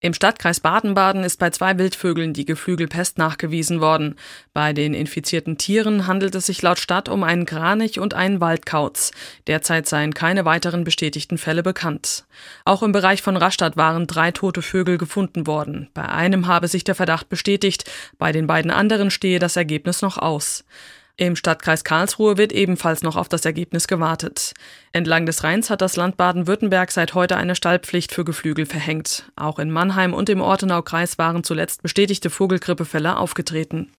Im Stadtkreis Baden-Baden ist bei 2 Wildvögeln die Geflügelpest nachgewiesen worden. Bei den infizierten Tieren handelt es sich laut Stadt um einen Kranich und einen Waldkauz. Derzeit seien keine weiteren bestätigten Fälle bekannt. Auch im Bereich von Rastatt waren 3 tote Vögel gefunden worden. Bei einem habe sich der Verdacht bestätigt, bei den beiden anderen stehe das Ergebnis noch aus. Im Stadtkreis Karlsruhe wird ebenfalls noch auf das Ergebnis gewartet. Entlang des Rheins hat das Land Baden-Württemberg seit heute eine Stallpflicht für Geflügel verhängt. Auch in Mannheim und im Ortenaukreis waren zuletzt bestätigte Vogelgrippefälle aufgetreten.